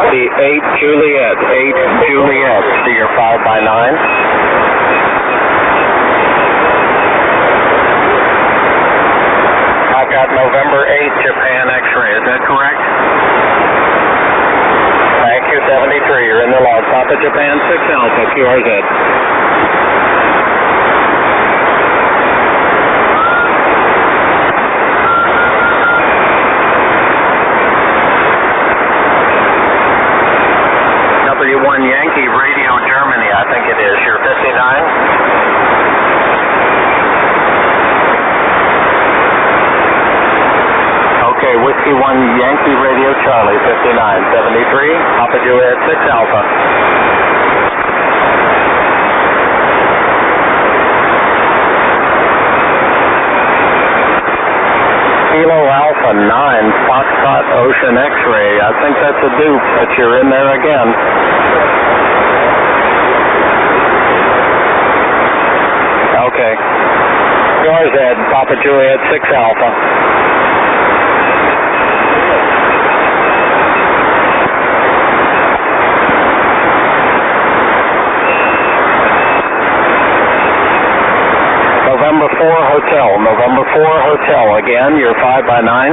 The 8 Juliet, 8 Juliet, to your 5 by 9. I've got November 8 Japan X-ray, is that correct? Thank you, 73, you're in the log. Papa Japan 6 Alpha, QRZ. W1 Yankee Radio Germany, I think it is. You're 59. Okay, Whiskey 1 Yankee Radio Charlie, 59. 73, Papa Juliet 6 Alpha. Kilo Alpha 9, Foxtrot Ocean X-ray. I think that's a dupe, but you're in there again. Okay. Yours, Ed, Papa Juliet 6 Alpha. November 4 Hotel, November 4 Hotel, again, you're 5 by 9.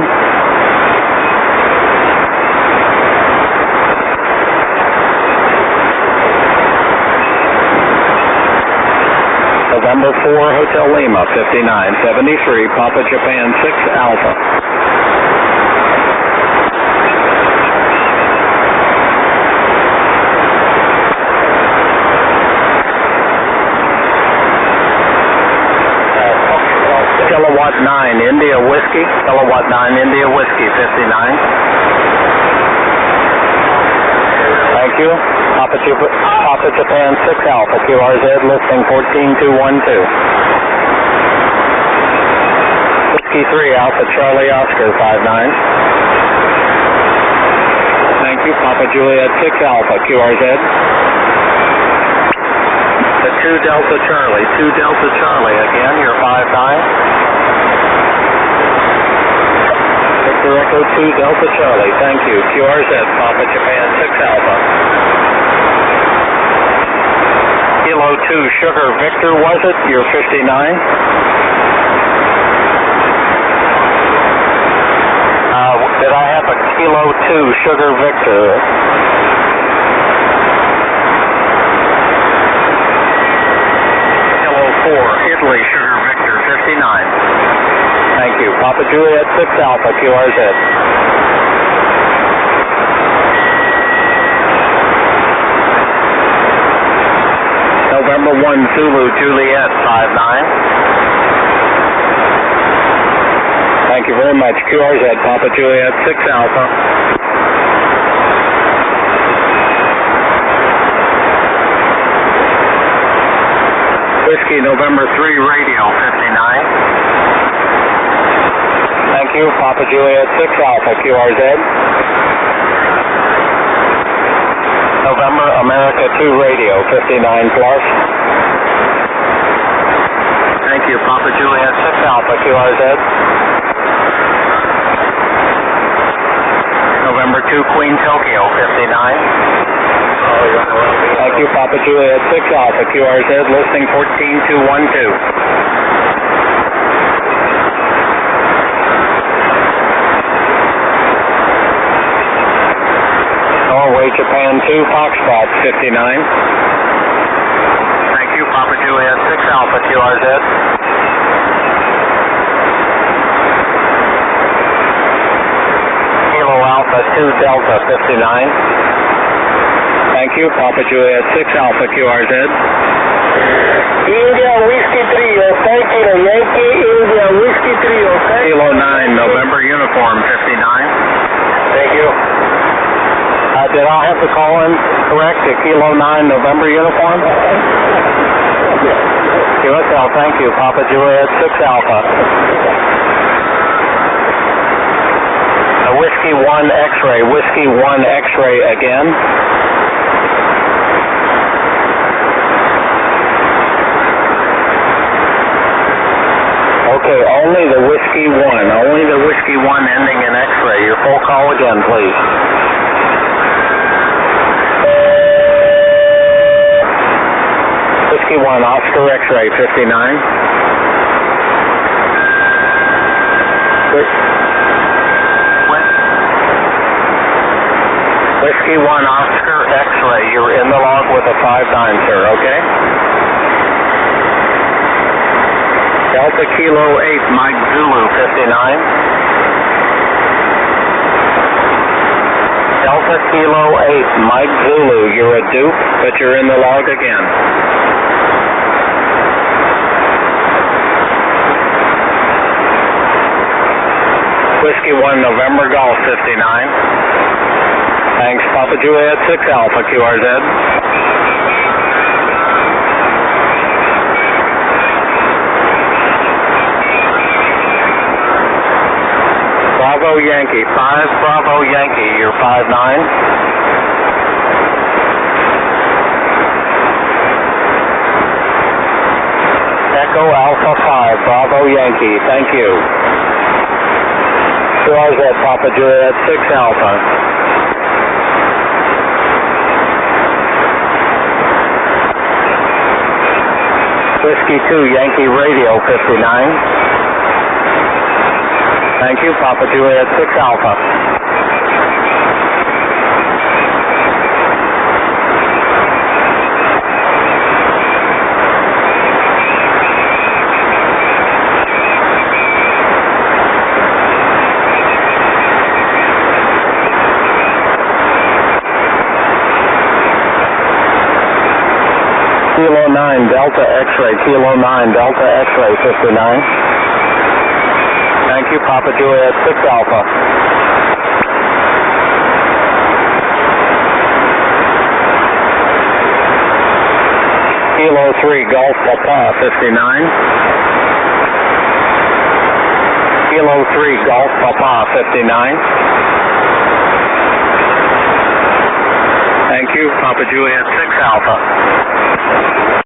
November 4 Hotel Lima, 59, 73, Papa Japan 6 Alpha. Kilowatt 9 India Whiskey, Kilowatt 9 India Whiskey, 59. Thank you. Papa Japan 6 Alpha, QRZ, listing 14212. Whiskey 3 Alpha Charlie Oscar, 59. Thank you. Papa Juliet 6 Alpha, QRZ. The 2 Delta Charlie, 2 Delta Charlie, again, you're 59. Victor Echo 2 Delta Charlie, thank you. QRZ, Papa Japan 6 Alpha. Kilo 2 Sugar Victor, was it? You're 59. Did I have a Kilo 2 Sugar Victor? Kilo 4 Italy Sugar Victor, 59. Thank you. Papa Juliet 6 Alpha, QRZ. November 1 Zulu Juliet 59. Thank you very much. QRZ, Papa Juliet 6 Alpha. Whiskey November 3 Radio 59. Thank you. Papa Juliet 6 Alpha, QRZ. November America 2 Radio, 59 plus. Thank you. Papa Juliet 6 Alpha, QRZ. November 2 Queen Tokyo, 59. Thank you. Papa Juliet 6 Alpha, QRZ, listing 14212. Norway, Japan 2, Foxtrot 59. Thank you, Papa Juliet 6 Alpha, QRZ. Kilo Alpha 2 Delta 59. Thank you, Papa Juliet 6 Alpha, QRZ. India Whiskey 3, okay, Kilo Yankee, India Whiskey 3, okay. Kilo 9, November Uniform 59. Thank you. Did I have the call-in correct? The Kilo 9 November uniform? QSL, thank you. Papa Juliet 6 Alpha. Whiskey 1 X-ray. Whiskey 1 X-ray again. Okay, only the Whiskey 1. Only the Whiskey 1 ending in X-ray. Your full call again, please. Whiskey 1 Oscar X-ray 59. Whiskey 1 Oscar X-ray, you're in the log with a 5-9, sir, okay? Delta Kilo 8 Mike Zulu 59. Delta Kilo 8 Mike Zulu, you're a dupe, but you're in the log again. Whiskey 1 November Golf 59. Thanks, Papa Juliet 6 Alpha QRZ. Bravo Yankee, 5 Bravo Yankee, you're 5-9. Echo Alpha 5, Bravo Yankee, thank you. QRZ, Papa Juliet 6 Alpha. Whiskey 2 Yankee Radio 59. Thank you, Papa Juliet 6 Alpha. Kilo 9 Delta X-ray, Kilo 9 Delta X-ray 59. Thank you, Papa Juliet 6 Alpha. Kilo 3 Golf Papa 59. Kilo 3 Golf Papa 59. Thank you, Papa Juliet 6 Alpha.